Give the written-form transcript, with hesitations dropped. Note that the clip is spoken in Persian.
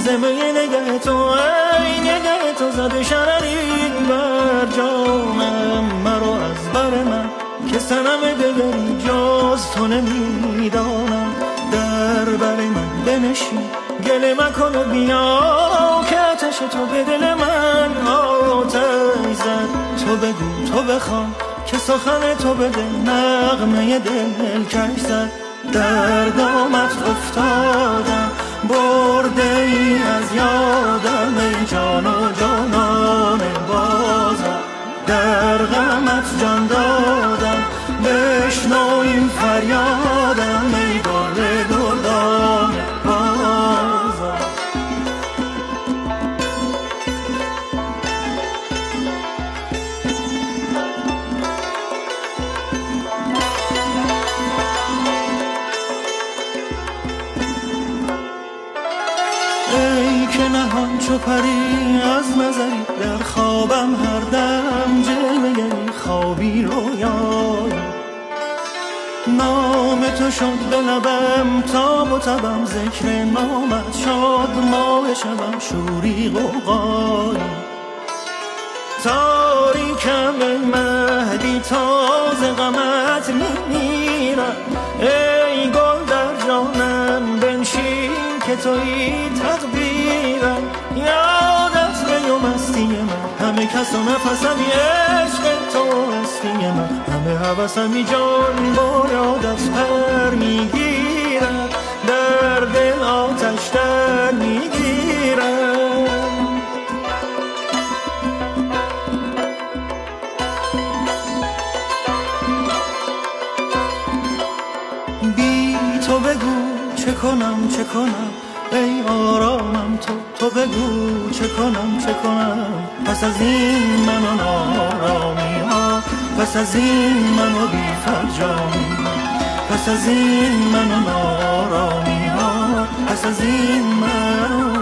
زمه نگه تو ای نگه تو زده شرری بر جانم مرا از بر من که سنم دگری جز تو نمیدانم در بر من بنشین گله مکن و بیا که آتش تو به دل من آتش زد تو بگو تو بخوان که سخن تو به دل نغمه دل کش زد در دامت افتادم برده ای از یادم ای جان و جانان بازم در غمت جان دادم بشنو این فریادم ای گل دردان بازم ای که نهان چو پری از نظری در خوابم هر دم جلوه خوابی رویایی نام تو شد به لبم تاب و تبم ذکر نامت شد ماه شبم شوری غوغایی تاریکم ای مهدی تازه غمت میمیرم ای گل در جانم بنشین که تویی تدبیرم یادت به مستی من همه کس و نفسمی عشق تو هستی من همه حوثمی جان بایادت پر میگیرم در دل آتش در میگیرم بی تو بگو چه کنم چه کنم ای آرامم تو بگو چه کنم پس از این من و نارامی ها پس از این من و بی فرجامی پس از این من و نارامی ها پس از این من